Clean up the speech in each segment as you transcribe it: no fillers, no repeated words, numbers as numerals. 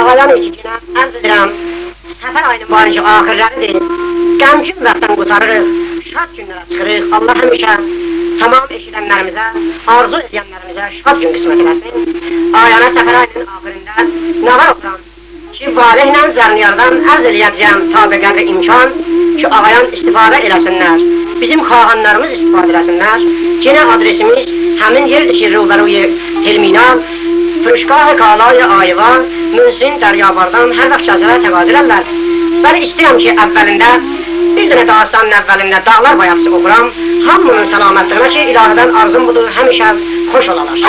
ağayan ikicinə ərz edirəm. Səfər ayının barıncı axirləridir. Qəmkin vaxtdan qutarırıq, şad günlərə çıxırıq. Allah həmişə tamam eşidənlərimizə, arzu edənlərimizə şad gün qismət eləsin. Ayana səfər ayının axirində nağar oxuram ki, valihlə zərniyardan ərz eləyəcəyəm tabi qədri imkan ki, ağayan istifadə eləsinlər. Bizim xahanlarımız istifadə eləsinlər. Yine adresimiz həmin yerdir ki, Rudaruye Telminal, Fırışqah-ı Qalay-ı Ayva, Münsin Dəryabardan hər vaxt cəzələ təqazir əllər. Bəli, istəyirəm ki, əvvəlində, bir dənə dağıstanın əvvəlində dağlar bayatısı oxuram, hamının səlamətliyinə ki, ilahədən arzum budur, həmişə xoş olalar.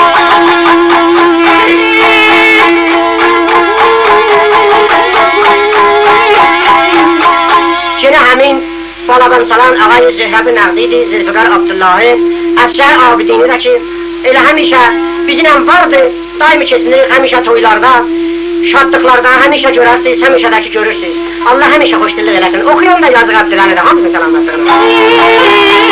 Yine həmin Balabansalan ağay Zöhrəb-i Nəqdidir, Zülfüqar Abdullahı, Əsgər Abidini də ki, elə həmişə bizimlə vardır, daimi keçinir, həmişə toylarda, şadlıqlarda, həmişə görərsiniz, həmişə də ki görürsünüz. Allah həmişə xoşdillıq eləsin. Oxuyan da yazıq Abdüləni də, hamısını səlamətliyinə.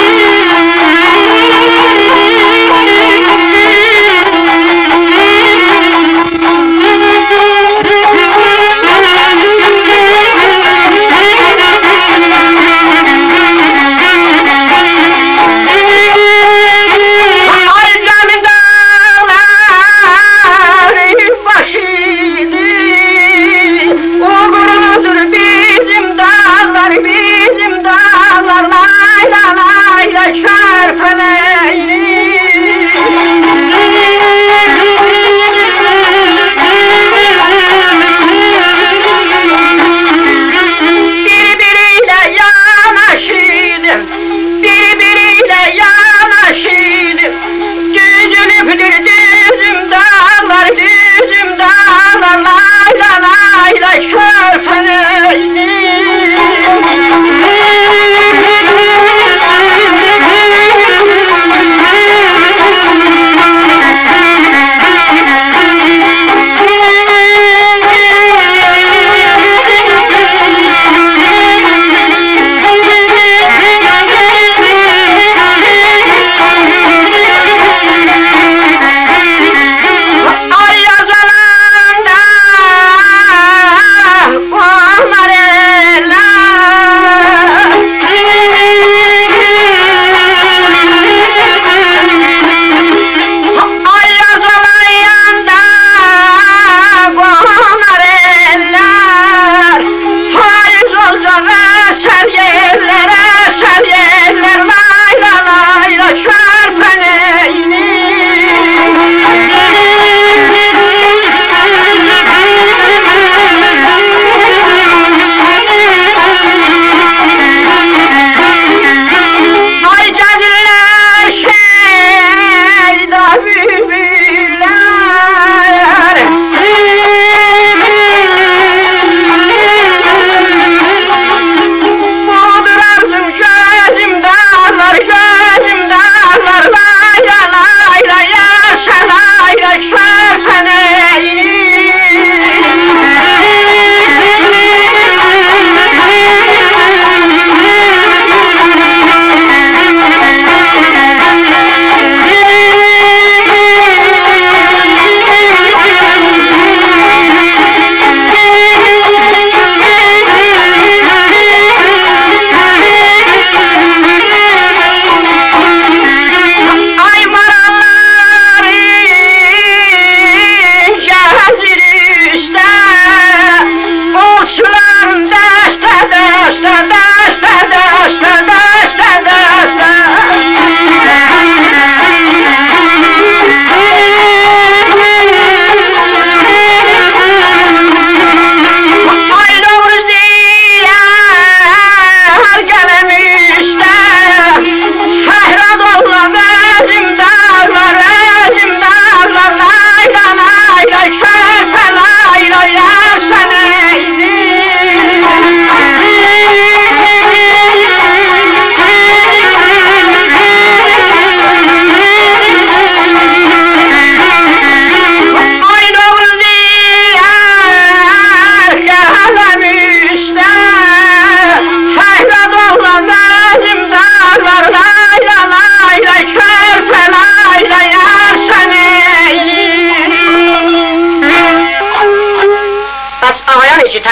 Bizim dağlar, lay lay lay.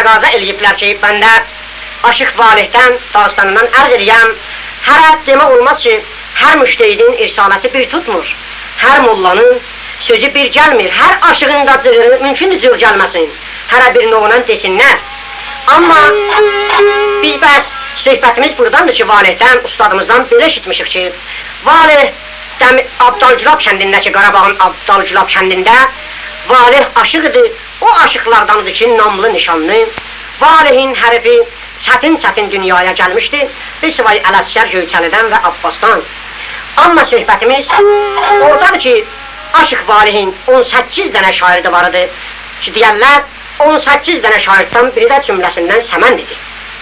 təqaza eləyiblər ki, mən də Aşıq Valehdən dastanından ərz edəyəm. Hərə demək olmaz ki, hər müştehidin irsaləsi bir tutmur. Hər mollanın sözü bir gəlmir. Hər aşığın da cığırı mümkündür cığır gəlməsin. Hərə bir növlə desinlər. Amma biz bəs söhbətimiz buradandır ki, Valehdən, ustadımızdan belə eşitmişik ki, Valeh Abdalcılab kəndindəki, Qarabağın Abdalcılab kəndində Valeh aşıqdır. O aşıqlardandır ki, namlı nişanlı. Valehin hərifi çətin dünyaya gəlmişdi. Bisvay Ələsgər Göyçəlidən və Abbasdan. Amma söhbətimiz oradadır ki, Aşıq Valehin 18 dənə şairdi vardı ki, deyərlər, 18 dənə şairdən biri də cümləsindən Səmənd idi.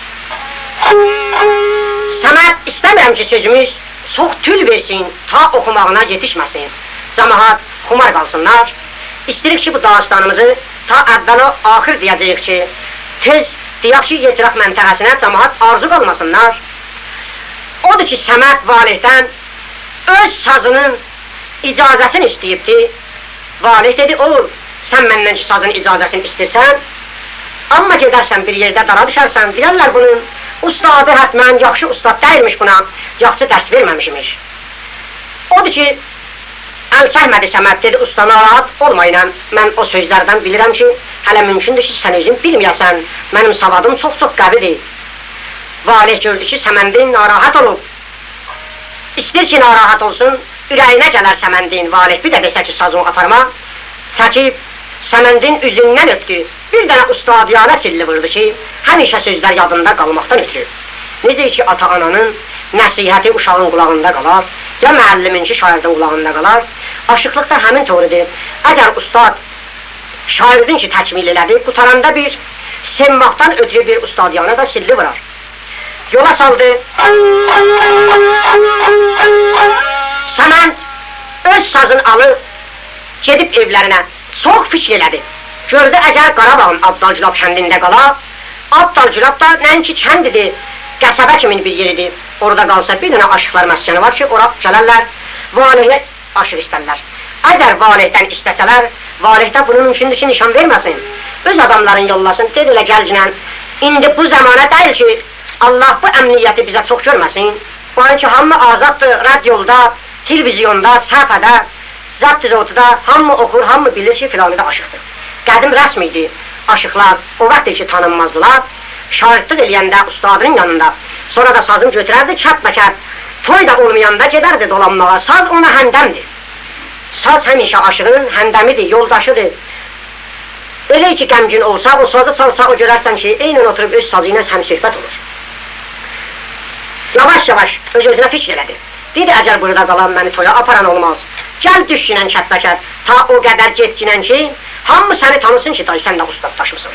Səməd istəmirəm ki, sözümüz çox tül versin, ta oxumağına yetişməsin. Cəmahat xumar qalsınlar. İstəyirik ki, bu dastanımızı ta əvvəla axır deyəcəyik ki, tez deyək ki, yetiraq məntəqəsinə cəmahat arzu qalmasınlar. Odur ki, Səməd Valehdən öz sazının icazəsini istəyibdi. Valeh dedi, olur, sən məndən ki, sazın icazəsini istəyirsən, amma gedərsən bir yerdə dara düşərsən, deyərlər bunun ustadı hətmən yaxşı ustad deyilmiş buna, yaxşı dərs verməmişmiş. Odur ki, əl çəkmədi Səməd, dedi, usta narahat olmayın, mən o sözlərdən bilirəm ki, hələ mümkündür ki, sən özün bilməyəsən, mənim savadım çox qəvidir. Valeh gördü ki, Səməndin narahat olub. İstəyir ki, narahat olsun, ürəyinə gələr Səməndin. Valeh bir də desə ki, sazını aparma, çəkib Səməndin üzündən öpdü. Bir dənə ustadiyana silli vurdu ki, həmişə sözlər yadında qalmaqdan ötürü. Necə ki, ata-ananın nəsihəti uşağın qulağında qalar, ya müəllimin ki, şairdin qulağında qalar. Aşıqlıq da həmin torudur. Əgər ustad şairdin ki, təkmil elədi, qutaranda bir sevmaqdan ötürü bir ustadiyana da silli vurar. Yola saldı. Səmənd öz sazını alıb, gedib evlərinə çox fikir elədi. Gördü, əgər Qarabağın Abdalcılab kəndində qalaq, Abdalcılab da nəinki kəndidir, qəsəbə kimin bir yeridir. Orada qalsa bir dənə aşıqlar məskəni var ki, ora gələrlər, Valehə aşıq istərlər. Əgər Valehdən istəsələr, Valehdə bunu mümkündür ki, nişan verməsin. Öz adamların yollasın, dedi elə gəlcinən. İndi bu zamana deyil ki, Allah bu əmniyyəti bizə çox görməsin. Bu an ki, hamı azaddır, radyolda, televizyonda, səhfədə, zat-tizotuda, hamı oxur, hamı bilir ki, filanı da aşıqdır. Qədim rəsm idi, aşıqlar, o vaxtdır ki, tanınmazdılar. Şairtlıq eləyəndə ustadının yanında, sonra da sazını götürərdi, kət-məkət, toy da olmayanda gedərdi dolanmağa, saz ona həndəmdir. Saz həmişə aşığın həndəmidir, yoldaşıdır. Elə ki, qəmgin olsa, o sazı çalsa, o görərsən ki, eynən oturub öz sazı ilə həm söhbət olur. Yavaş-yavaş öz-özünə fikir elədi. Dedi, əgər burada qalan məni toya aparan olmaz. Gəl düşkünən kət-məkət, ta o qədər getkinən ki, hamı səni tanısın ki, day, sən də ustaddaşmısın.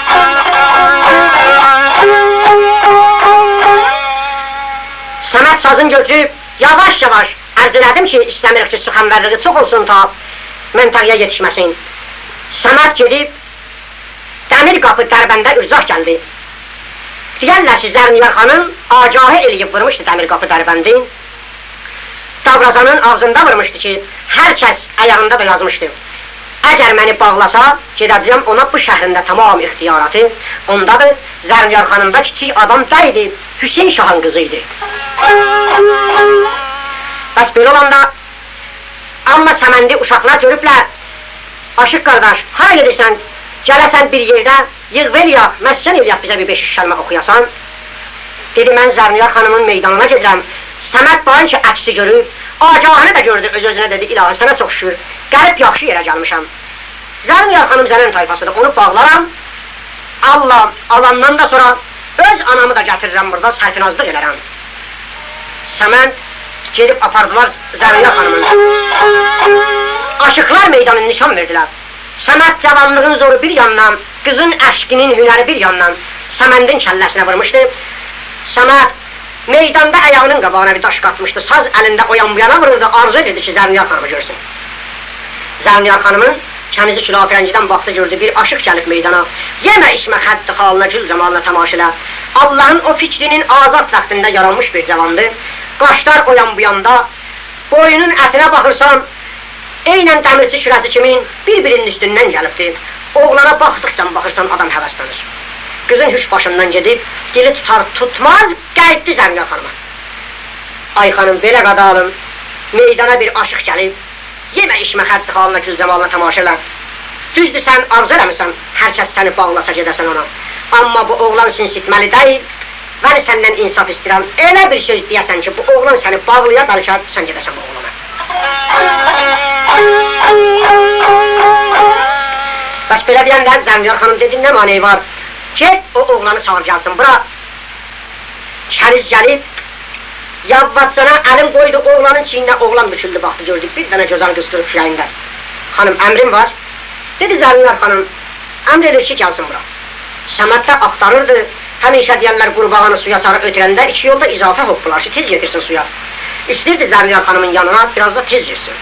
Səməd sazını götürüb, yavaş-yavaş ərz elədim ki, istəmirik ki, suxanvərliği çox olsun ta məntəqəyə yetişməsin. Səməd gedib, Dəmir qapı dərbəndə ürzaq gəldi. Deyərlər ki, Zərniyar xanım agahı eləyib vurmuşdu Dəmir qapı dərbəndi. Davrazanın ağzında vurmuşdu ki, hər kəs ayağında da yazmışdı. Əgər məni bağlasa, gedəcəm ona bu şəhrində tamam ixtiyaratı. Ondadır, Zərniyar xanımda kiçik adam dəydi, Hüseyin Şahın qızı idi. Bəs belə olanda, amma Səməndi uşaqlar görüblər. Aşıq qardaş, hara gedirsən, gələsən bir yerdə, yığvel yaq, məssən eləyək bizə bir 5 şəlmə oxuyasan. Dedi, mən Zərniyar xanımın meydanına gedirəm. Səməd bayın ki, əksi görüb, agahını da gördü, öz-özünə dedi, ilahi sənə çox şükür, gəlib yaxşı yerə gəlmişəm. Zərniyar xanım zələn tayfasıdır, onu bağlaram, Allah, alandan da sonra öz anamı da gətirirəm burada, sərfinazlıq elərəm. Səməd gedib apardılar Zərniyar xanımın. Aşıqlar meydanını nişan verdilər. Səməd cavanlığın zoru bir yandan, qızın əşqinin hünəri bir yandan Səməndin kəlləsinə vurmuşdu. Səməd meydanda ayağının qabağına bir daş qatmışdı, saz əlində o yan bu yana vururdu, arzu edirdi ki, Zərniyar xanımı görsün. Zərniyar xanımın kənizi külafirəncidən baxdı, gördü, bir aşıq gəlib meydana. Yemə içmə xəddi xalına, gül cəmalına tamaşa elə. Allahın o fikrinin azad vaxtında yaranmış bir cavandı. Qaşlar o yan bu yanda, boyunun ətinə baxırsan, eynən dəmirçi şürəsi kimin bir-birinin üstündən gəlibdir. Oğlana baxdıqca baxırsan adam həvəslənir. Qızın hüş başından gedib, dili tutar tutmaz, qayıtdı Zəmyar xanıma. Ay xanım, belə qadalım, meydana bir aşıq gəlib, yemə içmə xəddi halına, güzəmalına tamaşa elə. Düzdür, sən arzu eləmirsən, hər kəs səni bağlasa gedəsən ona. Amma bu oğlan sinsitməli deyil, mən səndən insaf istəyirəm. Elə bir söz deyəsən ki, bu oğlan səni bağlıya dalışar, sən gedəsən bu oğlana. Bəs belə deyəndə Zəmyar xanım dedi, nə maneyi var? Get o oğlanı çağır gəlsin, bura. Kəniz gəlib, yavvatsana əlim qoydu oğlanın çiyinə, oğlan büküldü, baxdı, gördük, bir dənə gözəl qız durub şürəyində. Xanım, əmrim var. Dedi Zəmyar xanım, əmr edir ki, gəlsin bura. Səmətdə axtarırdı, həmişə deyərlər qurbağanı suya sarı ötürəndə, iki yolda izafə hoppular ki, tez getirsin suya. İstirdi Zəmyar xanımın yanına, biraz da tez girsin.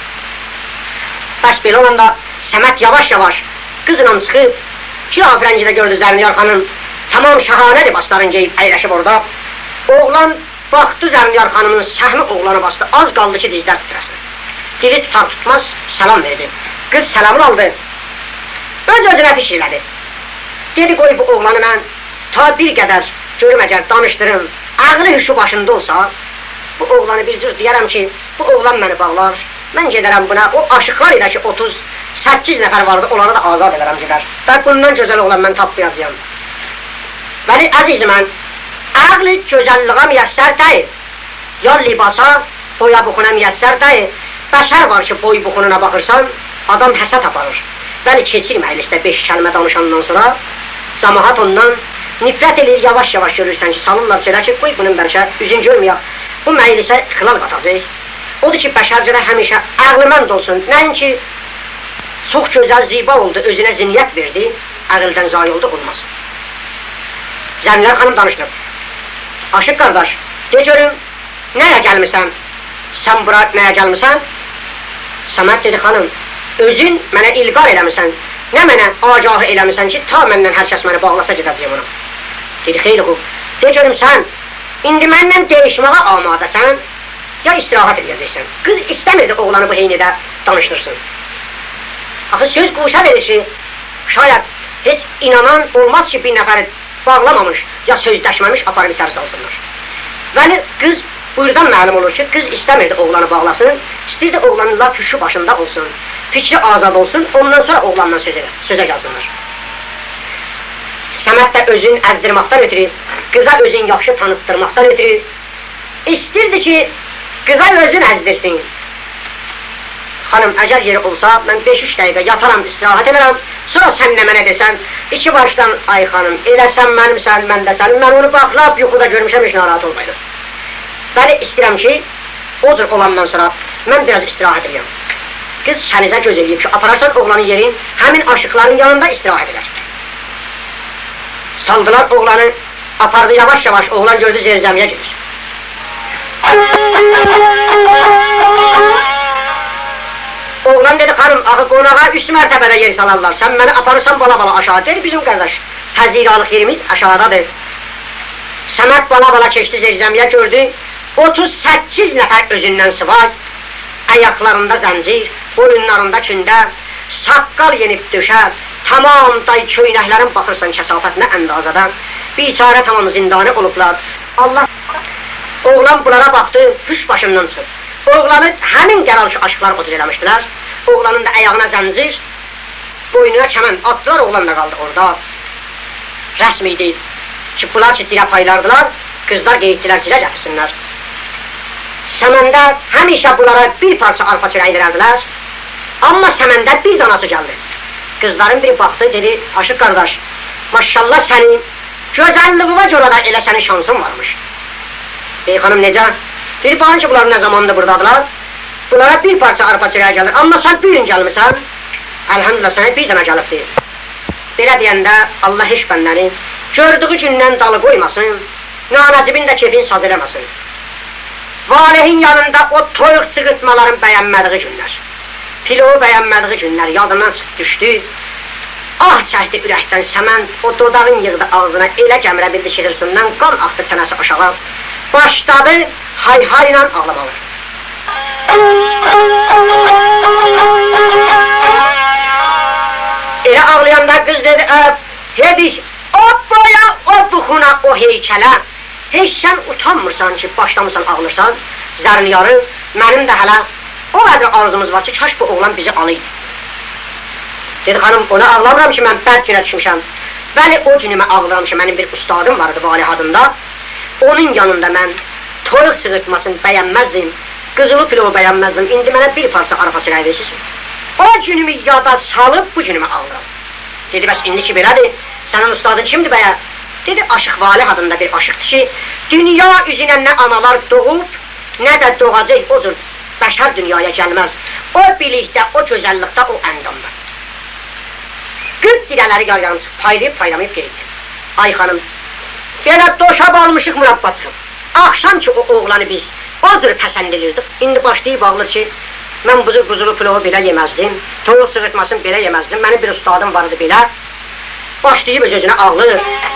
Bəs belə olanda Səmət yavaş-yavaş qızla çıxıb, Kiraf rəngidə gördü Zəmyar xanım, tamam şahanə libasların geyib əyləşib orada. Oğlan baxdı Zəmyar xanımın səhmi oğlanı bastı, az qaldı ki, dizlər titrəsin. Dili tutar tutmaz, səlam verdi. Qız səlamını aldı, öz-özünə fikirlədi. Dedi, qoy bu oğlanı mən ta bir qədər görüm əgər danışdırım, ağlı hüşü başında olsa, bu oğlanı bir düz deyərəm ki, bu oğlan məni bağlar, mən gedərəm buna, o aşıqlar ilə ki 38 nəfər vardı, onları da azad edərəm gedər. Bək bundan gözəl oğlan mən tapmayacağım. Vəli əzizimən, ağlı gözəlliğə müyəssər deyil, ya libasa, boya buxuna müyəssər deyil, bəşər var ki, boy buxununa baxırsan, adam həsət aparır. Vəli keçir məclisdə 5 kəlmə danışandan sonra, cəmaət ondan nifrət edir, yavaş-yavaş görürsən ki, salırlar söylə ki, qoy bunun bəlkə üzün görməyək, bu məclisə xilal qatacaq. Odur ki, bəşərcələ həmişə ağlımənd olsun, nəinki çox gözəl ziba oldu, özünə ziniyyət verdi, əqildən zayi oldu, olmaz. Zəmyar xanım danışdı. Aşıq qardaş, de görüm, nəyə gəlmirsən? Sən bura nəyə gəlmirsən? Səmət dedi, xanım, özün mənə ilqar eləmirsən, nə mənə agahı eləmirsən ki, ta məndən hər kəs məni bağlasa gedəcəyim ona. Dedi, xeyli xub, de görüm sən, indi məndən deyişməyə amadəsən, ya istirahat edəcəksən. Qız istəmirdi oğlanı bu heynidə danışdırsın. Axı söz quşa verir ki, şayət heç inanan olmaz ki, bir nəfəri bağlamamış, ya sözləşməmiş aparıb içəri salsınlar. Vəli qız buyurdan məlum olur ki, qız istəmirdi oğlanı bağlasın, istəyirdi oğlanın laf hüşü başında olsun, fikri azad olsun, ondan sonra oğlanla sözə gəlsinlər. Səmət də özün əzdirmaqdan ötürü, qıza özün yaxşı tanıtdırmaqdan ötürü, istəyirdi ki, qıza özün əzdirsin. Xanım, əgər yeri olsa, mən 5-3 dəqiqə yataram, istirahat edərəm, sonra sən nə mənə desən, iki başdan, ay xanım, elə sən mənimsən, mən də sənim, mən onu baxlap yuxuda görmüşəm, heç narahat olmaydı. Bəli, istəyirəm ki, odur olandan sonra mən biraz istirahat edirəm. Qız sənizə göz eləyib ki, apararsan oğlanın yerin, həmin aşıqların yanında istirahat edər. Saldılar oğlanı, apardı yavaş-yavaş, oğlan gördü zerzəmiyə gedir. Oğlan dedi, xanım, axı qonağa üst mərtəbədə yer salarlar, sən məni aparırsan bala-bala aşağı, deyir bizim qardaş, həziralıq yerimiz aşağıdadır. Səmət bala-bala keçdi zerzəmiyə gördü, 38 nəfər özündən sıvar, ayaqlarında zəncir, boyunlarında kündə, saqqal yenib döşər, tamam day köynəklərin baxırsan kəsafətinə əndazədən, biçarə tamam zindanı olublar. Allah, oğlan bunlara baxdı, hüş başından çıxıb. Oğlanı həmin qərarlı aşıqlar otur eləmişdilər, oğlanın da ayağına zəncir, boynuna kəmən atdılar, oğlan da qaldı orada. Rəsm idi ki, bunlar ki, dirə paylardılar, qızlar qeyiddilər, dirə gətirsinlər. Səməndə həmişə bunlara bir parça arpa çörəyi verərdilər, amma səməndə bir danası gəldi. Qızların biri baxdı, dedi, aşıq qardaş, maşallah sənin gözəlliğine görə də elə sənin şansın varmış. Bey xanım necə? Dedi, baxın ki, bunlar nə zamandır buradadılar, bunlara bir parça arpa çörəyi gəlir, amma sən bir gün gəlmirsən, əlhamdülillah sənə bir dənə gəlibdir. Belə deyəndə Allah heç bəndəni gördüğü gündən dalı qoymasın, nanəcibin də kefin saz eləməsin. Valihin yanında o toyuq sığıtmaların bəyənmədiği günlər, pilovu bəyənmədiği günlər yadından düşdü. Ah çəkdi ürəkdən səmən, o dodağın yığdı ağzına, elə gəmirə bildi ki, hırsından qan axdı çənəsi aşağı. Başladı hay-hayla ağlamalı. Elə ağlayanda qız dedi, hedik, o boya, o buxuna, o heykələ, heç sən utanmırsan ki, başlamırsan, ağlırsan, Zərniyarı, mənim də hələ o qədər arzumuz var ki, kaş bu oğlan bizi alaydı. Dedi, xanım, ona ağlamıram ki, mən bərk günə düşmüşəm. Bəli, o günümə ağlıram ki, mənim bir ustadım vardı Valih adında. Onun yanında mən toyuq çığırtmasını bəyənməzdim, qızılı pilovu bəyənməzdim. İndi mənə bir parça arpa çörək verirsiniz. O günümü yada salıb, bu günümə ağlıram. Dedi, bəs indi ki, belədir, sənin ustadın kimdir bəyə? Dedi, Aşıq Valih adında bir aşıqdır ki, dünya üzünə nə analar doğub, nə də doğacaq, o cür bəşər dünyaya gəlməz. O bilikdə, o gözəllikdə, o əndamda. Qırd zirələri yarıyan çıxıb, paylayıb geldi. Ay xanım, belə doşab almışıq mürabba çıxıb. Axşam ki, o oğlanı biz o cür pəsənd edirdik. İndi başlayıb ağlır ki, mən bu cür quzulu pilovu belə yeməzdim, toyuq çığırtmasını belə yeməzdim, mənim bir ustadım vardı belə. Başlayıb öz-özünə ağlır.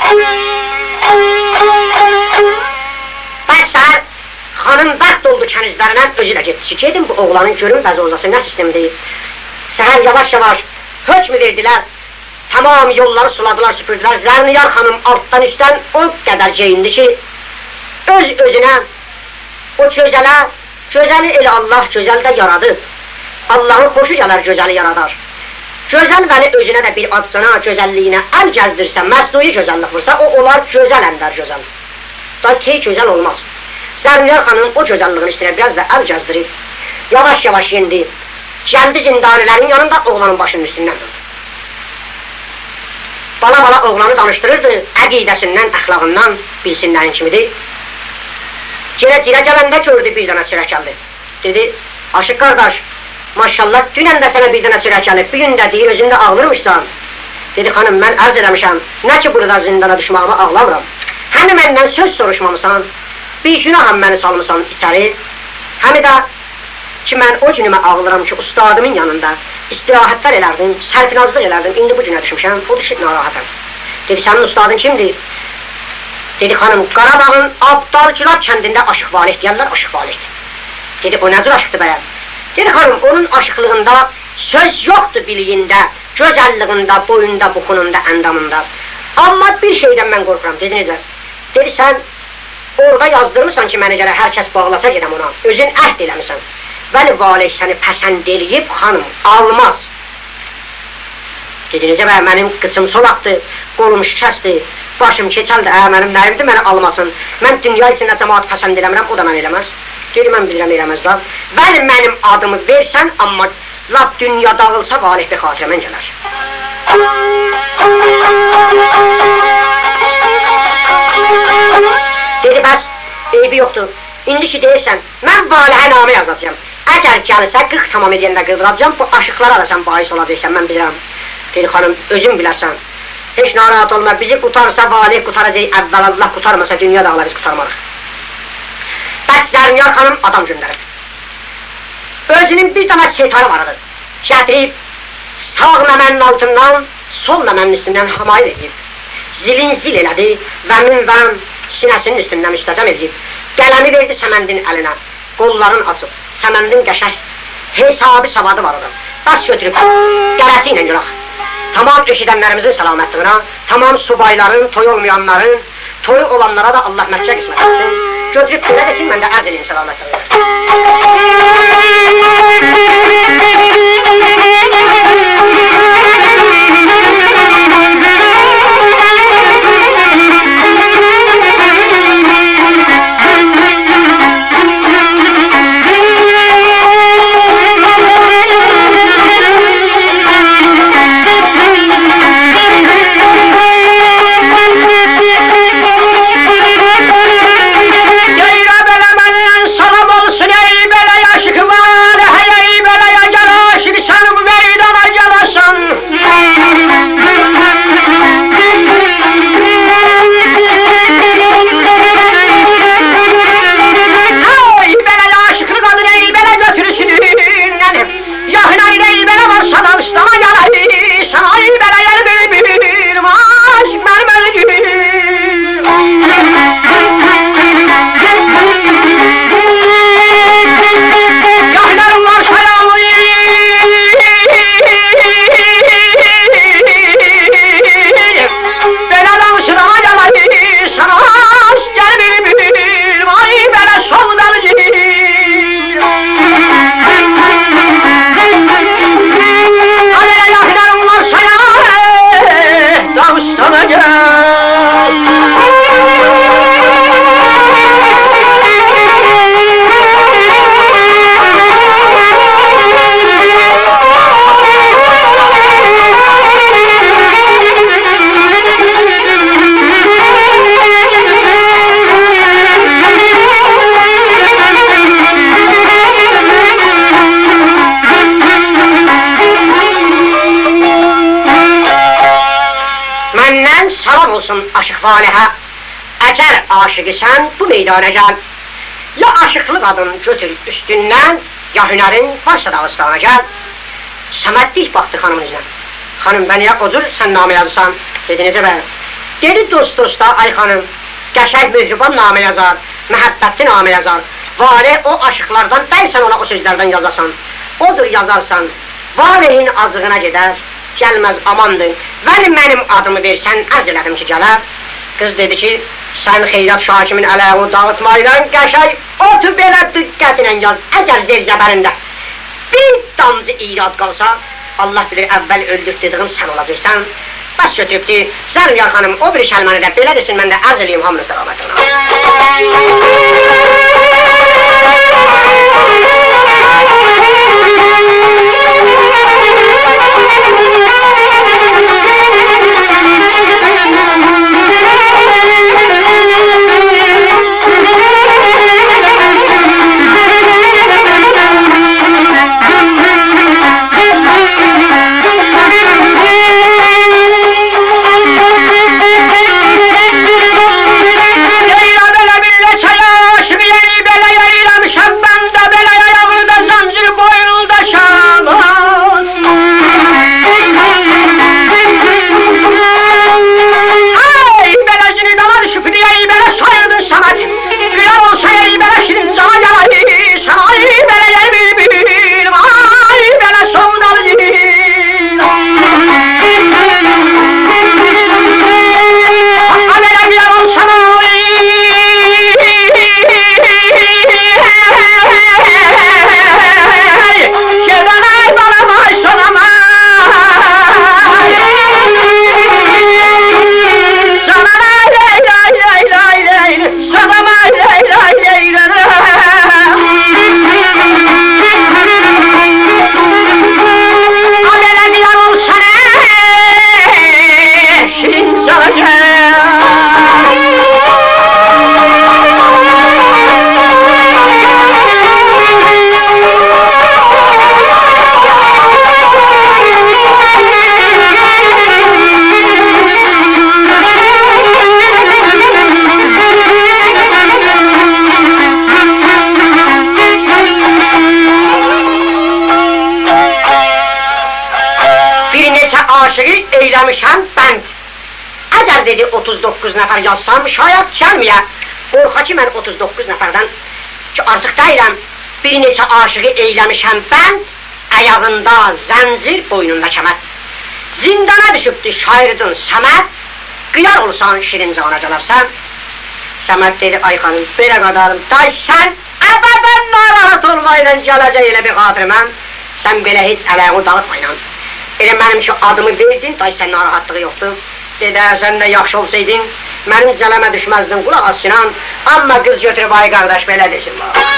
Bəs səhər, xanım bəxt oldu kənizlərinə, özü də getdi. Gedin bu oğlanın görün vəzi olacası, nə sistemdir? Səhər yavaş-yavaş hökm verdilər. Tamam yolları suladılar, süpürdülər. Zərniyar xanım altdan üstdən o qədər geyindi ki, öz-özünə o gözəli elə Allah gözəl də yaradı. Allahın xoşu gələr gözəli yaradar. Gözəl vəli özünə də bir adsına, gözəlliyinə əl gəzdirsə, məsnui gözəllik vursa, o olar gözəl əndər gözəl. Da ki, gözəl olmaz. Zərniyar xanım o gözəlliğin üstünə biraz da əl gəzdirib, yavaş-yavaş yendi. Gəldi zindanilərin yanında oğlanın başının üstündən durdu. Bala oğlanı danışdırırdı, əqidəsindən, əxlaqından bilsinlərin kimidir. Cirə gələndə gördü bir dənə çörək gəldi. Dedi, Aşıq qardaş, maşallah dünən də sənə bir dənə çörək gəlib, bir gün də deyir, özündə ağlırmışsan. Dedi, xanım, mən ərz eləmişəm, nə ki burada zindana düşmağıma ağlamıram. Həmi məndən söz soruşmamısan, bir günaham məni salmışsan içəri, həmi də ki, mən o günümə ağlıram ki, ustadımın yanında istirahətlər elərdim, sərfinazlıq elərdim, indi bu günə düşmüşəm, o düşüb narahatım. Dedi, sənin ustadın kimdir? Dedi, xanım, Qarabağın Abdalcılar kəndində Aşıq Valih deyərlər, Aşıq Valih. Dedi, o nədir aşıqdır bəyəm? Dedi, xanım, onun aşıqlığında söz yoxdur biliyində, gözəlliyində, boyunda, buxununda, əndamında. Amma bir şeydən mən qorxuram, dedi, necə? Dedi, sən orada yazdırmısan ki, mənə görə hər kəs bağlasa gedəm ona, özün əhd eləmişsən. Bəli, Valih səni pəsənd eləyib, xanım, almaz. Dedi, necə bə, mənim qıçım solaqdır, qolum şikəsdir, başım keçəldir, mənim nəyimdir, mənə almasın. Mən dünya içində cəmaat pəsənd eləmirəm, o da mən eləməz. Dedi, mən bilirəm, eləməzlər. Bəli, mənim adımı versən, amma lap dünya dağılsa, Valih bir xatirəmən gələr. Dedi, bəs, eybi yoxdur. İndi ki deyirsən, mən Valihə namə yazacağım. Əgər gəlsə, 40 tamam edəndə qıldıracağım, bu aşıqlara da sən bahis olacaqsan, mən bilirəm. Dedi, xanım, özün bilərsən. Heç narahat olma, bizi qutarsa Valih qutaracaq, əvvəl Allah qutarmasa dünya dağlar biz qutarmarıq. Bəs Zərniyar xanım adam göndərir. Özünün bir dənə şeytanı varıdır. Gətirib, sağ məmənin altından, sol məmənin üstündən hamayır edib. Zilin zil elədi və münvən sinəsinin üstündən müstəcəm edib. Qələmi verdi səməndin əlinə, qolların açıb, səməndin qəşək, hesabı savadı varıdır. Bəs götürüb, qələsi ilə görək. Tamam eşidənlərimizin səlamətliyinə, tamam subayların, toy olmayanların, toy olanlara da Allah məhkə qismət etsin. Götürüb belə desin, mən də ərz edeyim səlamətliyinə. olsun aşıq valihə, əgər aşıqı sən bu meydana gəl. Ya aşıqlı qadın götür üstündən, ya hünərin varsa Dağıstana gəl. Səmədlik baxdı xanımın üzrə. Xanım, bən ya odur, sən namə yazırsan. Dedi, necə bəli? Dedi, dost-dosta, ay xanım, qəşək mühriban namə yazar, məhəbbətli namə yazar. Valih o aşıqlardan, bəysən ona o sözlərdən yazasan. Odur yazarsan, valihin azığına gedər, gəlməz amandır. Mənim adımı versən, ərz elədim ki, gələr. Qız dedi ki, sən Xeyrət Şakimin ələyini dağıtmayla qəşək, otu belə diqqətinə yaz, əgər zərbərində. Bir damcı irad qalsa, Allah bilir, əvvəl öldürdüyüm sən olacaqsan. Bəs götürübdür, Zərviyar xanım, o bir kəlməni də belə desin, mən də ərz eləyim hamını səlamətlə. Eyləmişəm bənd. Əgər dedi 39 nəfər yazsam, şayət gəlməyə. Qorxa ki, mən 39 nəfərdən ki, artıq deyirəm, bir neçə aşığı eyləmişəm bənd, əyağında zəncir, boynunda kəmət. Zindana düşübdür şairdin Səməd, qıyar olsan şirin cana gələrsən. Səməd dedi, ay xanım, belə qadarım, day sən əbədən narahat olmayla gələcək elə bir xatiriməm, sən belə heç ələyini dağıtmayla. Elə mənim ki, adımı verdin, day sən narahatlığı yoxdur. Dedi, sən də yaxşı olsaydın, mənim cələmə düşməzdin, qulaq as Sinan, amma qız götürüb, ay qardaş, belə desin.